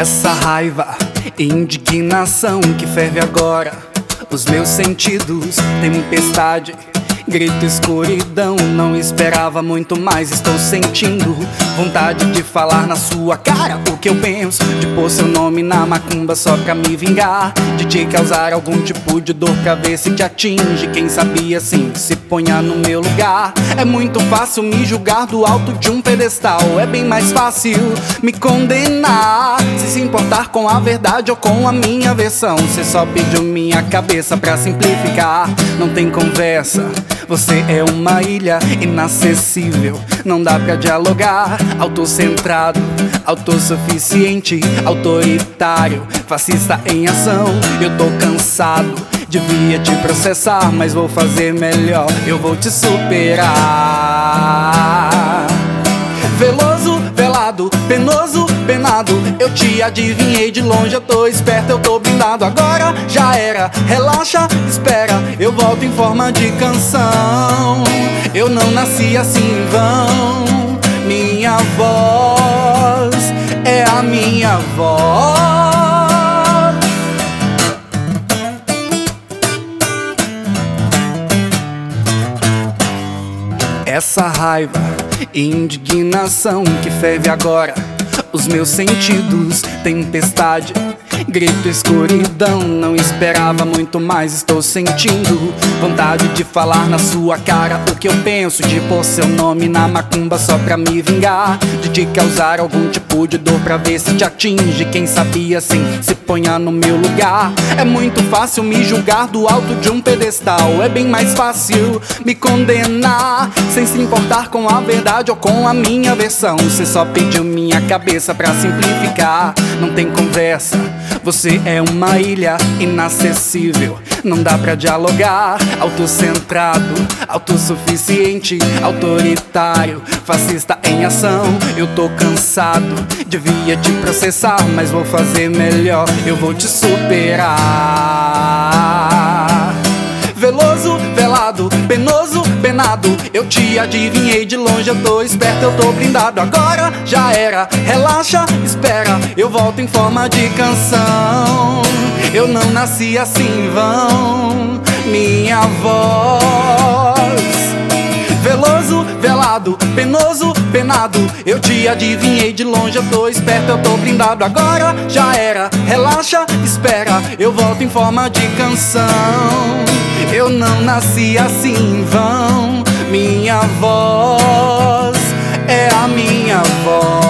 Essa raiva e indignação que ferve agora os meus sentidos, tempestade, grito, escuridão. Não esperava muito mais, estou sentindo vontade de falar na sua cara o que eu penso, de pôr seu nome na macumba só pra me vingar, de te causar algum tipo de dor pra ver se te atinge. Quem sabia assim, se ponha no meu lugar. É muito fácil me julgar do alto de um pedestal, é bem mais fácil me condenar. Se importar com a verdade ou com a minha versão, cê só pediu minha cabeça pra simplificar. Não tem conversa, você é uma ilha inacessível, não dá pra dialogar. Autocentrado, autossuficiente, autoritário, fascista em ação. Eu tô cansado, devia te processar, mas vou fazer melhor, eu vou te superar. Veloso, velado, penoso, penado, eu te adivinhei de longe, eu tô esperto, eu tô blindado. Agora já era, relaxa, espera, eu volto em forma de canção. Eu não nasci assim em vão, minha voz é a minha voz. Essa raiva e indignação que ferve agora os meus sentidos, tempestade, grito, escuridão. Não esperava muito mais, estou sentindo vontade de falar na sua cara o que eu penso, de pôr seu nome na macumba só pra me vingar, de te causar algum tipo de dor pra ver se te atinge. Quem sabia assim, se ponha no meu lugar. É muito fácil me julgar do alto de um pedestal, é bem mais fácil me condenar, sem se importar com a verdade ou com a minha versão. Cê só pediu minha cabeça pra simplificar. Não tem conversa, você é uma ilha inacessível, não dá pra dialogar. Autocentrado, autossuficiente, autoritário, fascista em ação. Eu tô cansado, devia te processar, mas vou fazer melhor, eu vou te superar. Veloso, velado, penoso, penado, eu te adivinhei de longe, eu tô esperto, eu tô blindado. Agora já era, relaxa, espera, eu volto em forma de canção. Eu não nasci assim em vão, minha voz. Veloso, velado, penoso, penado, eu te adivinhei de longe, eu tô esperto, eu tô blindado. Agora já era, relaxa, espera, eu volto em forma de canção. Eu não nasci assim em vão, minha voz é a minha voz.